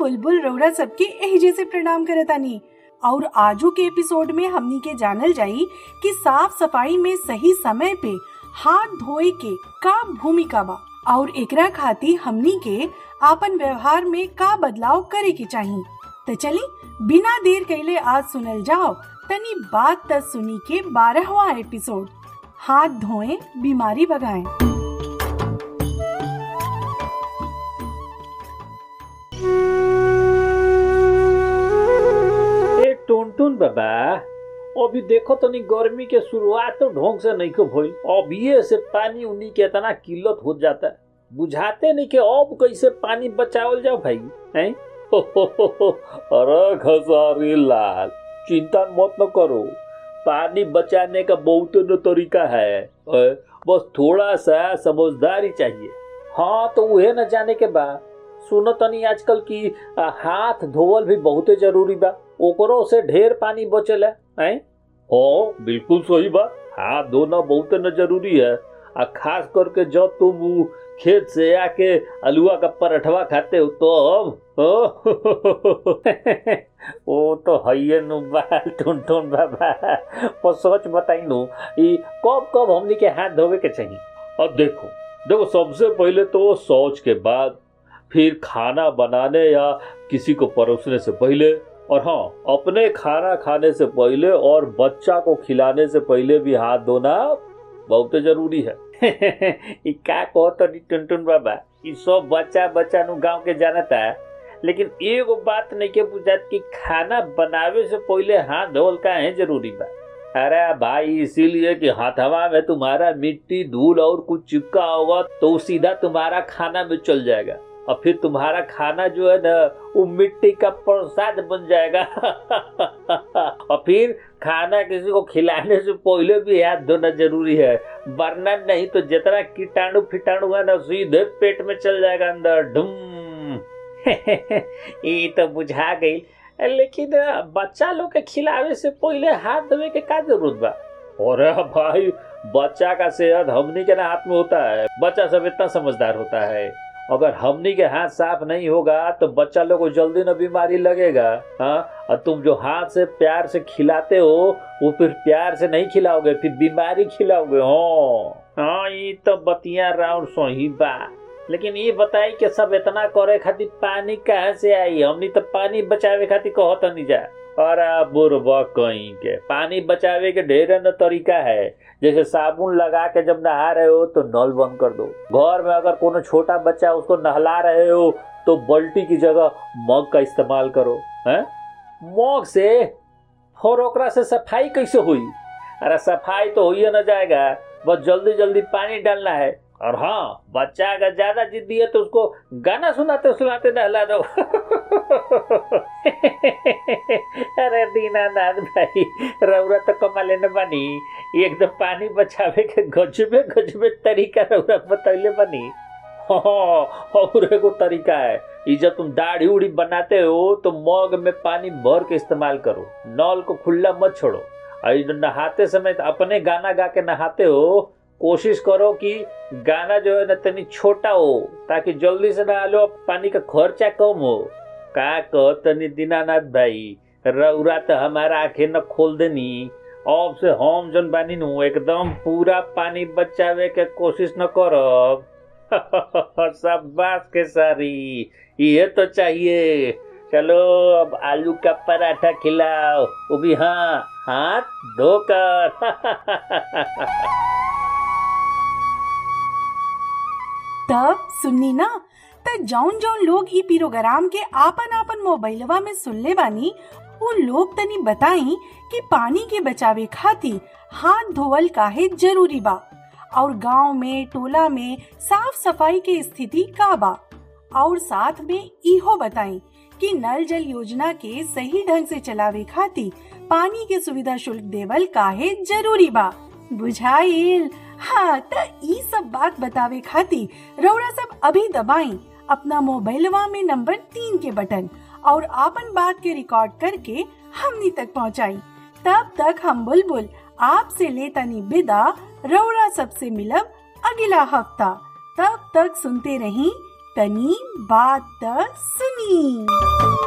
बुलबुल रौरा सबके एहजे से प्रणाम करतानी। और आजू के एपिसोड में हमनी के जानल जाई कि साफ सफाई में सही समय पे हाथ धोए के का भूमिका बा और एकरा खातिर हमनी के आपन व्यवहार में का बदलाव करे के चाहिए। तो चली बिना देर कैले आज सुनल जाओ तनी बात तक सुनी के 12वां एपिसोड, हाथ धोएं बीमारी भगाएं। टुनटुन बाबा, अभी देखो तनी गर्मी के शुरुआत तो ढंग से नहीं को भइल। अब ये से पानी उनी के इतना किल्लत हो जाता है, बुझाते नहीं कि अब कैसे पानी बचावल जाओ भाई हैं? अरे खसारी लाल, चिंता मत न करो, पानी बचाने का बहुत न तरीका है, बस थोड़ा सा समझदारी चाहिए। हाँ तो वह न जाने के बाद सुनो तनी आजकल की हाथ धोवल भी बहुते जरूरी बा, ओकरो से ढेर पानी बचेला हैं? हो बिल्कुल सही बात, हाथ धोना बहुत न जरूरी है। खास करके जब तुम खेत से आके आलूआ का पराठवा खाते हो तो वो तो है नु बाल टुनटुन बाबा। पर सोच बताई नु कब कब हमनी के हाथ धोवे के चाहिए। अब देखो सबसे पहले तो शौच के बाद, फिर खाना बनाने या किसी को परोसने से पहले, और हाँ अपने खाना खाने से पहले और बच्चा को खिलाने से पहले भी हाथ धोना बहुत जरूरी है। क्या कहो तो टुनटुन बाबा, ये सब बच्चा नु गांव के जानता है, लेकिन एगो बात नहीं के बुझात कि खाना बनावे से पहले हाथ धोल का है जरूरी बा। अरे भाई इसीलिए कि हाथवा में तुम्हारा मिट्टी धूल और कुछ चिपका होगा तो सीधा तुम्हारा खाना में चल जाएगा और फिर तुम्हारा खाना जो है ना वो मिट्टी का प्रसाद बन जाएगा। और फिर खाना किसी को खिलाने से पहले भी हाथ धोना जरूरी है, वरना नहीं तो जितना कीटाणु फिटाणु है ना सीधे पेट में चल जाएगा अंदर ढुम। ये तो बुझा गई, लेकिन बच्चा लोग के खिलावे से पहले हाथ धोवे के का जरूरत बा? अरे भाई बच्चा का सेहत हमनी के ना हाथ में होता है, बच्चा सब इतना समझदार होता है। अगर हमनी के हाथ साफ नहीं होगा तो बच्चा लोग को जल्दी न बीमारी लगेगा। हाँ, और तुम जो हाथ से प्यार से खिलाते हो वो फिर प्यार से नहीं खिलाओगे, फिर बीमारी खिलाओगे। हाँ ये तो बतिया राउंड सही बा, लेकिन ये बताई कि सब इतना करे खातिर पानी कहाँ से आई? हमनी तो पानी बचावे खातिर कहत नहीं जा। अरे बुरबा कहीं के, पानी बचावे के ढेर न तरीका है। जैसे साबुन लगा के जब नहा रहे हो तो नल बंद कर दो। घर में अगर कोनो छोटा बच्चा उसको नहला रहे हो तो बाल्टी की जगह मग का इस्तेमाल करो। हैं? मग से और ओकरा से सफाई कैसे हुई? अरे सफाई तो हो ही न जाएगा, बस जल्दी जल्दी पानी डालना है। और हाँ, बच्चा अगर ज्यादा जिद्दी है तो उसको गाना सुनाते सुनाते नहला दो। अरे दीनानाथ भाई, रौरा तो कमाले न बनी, एकदम पानी बचावे के गजबे तरीका रौरा बतैले बनी। और एगो तरीका है, जब तुम दाढ़ी उड़ी बनाते हो तो मग में पानी भर के इस्तेमाल करो, नल को खुला मत छोड़ो। और नहाते समय अपने गाना गा के नहाते हो, कोशिश करो कि गाना जो है ना तनी छोटा हो ताकि जल्दी से नहा लो, पानी का खर्चा कम हो। का कहो तनी दीनानाथ भाई, रौरा तो हमारा आंखें न खोल देनी। अब से हम जन बानी नु एकदम पूरा पानी बचावे के कोशिश न करब। शाबाश के सारी, ये तो चाहिए। चलो अब आलू का पराठा खिलाओ, वो भी हाँ हाथ धोकर। तब सुननी ना, त जौन लोग ई प्रोग्राम के आपन मोबाइलवा में सुनले बानी, उन लोग तनी बताई कि पानी के बचावे खातिर हाथ धोवल काहे जरूरी बा और गांव में टोला में साफ सफाई के स्थिति का बा, और साथ में इहो बताई कि नल जल योजना के सही ढंग से चलावे खातिर पानी के सुविधा शुल्क देवल काहे जरूरी बा। बुझाइल? हाँ, त ई सब बात बतावे खातिर रौरा सब अभी दबाई अपना मोबाइलवा में नंबर 3 के बटन और आपन बात के रिकॉर्ड करके हमनी तक पहुँचाई। तब तक हम बुलबुल आपसे लेतानी विदा, रौरा सबसे मिलब अगला हफ्ता। तब तक सुनते रही तनी बात त सुनी।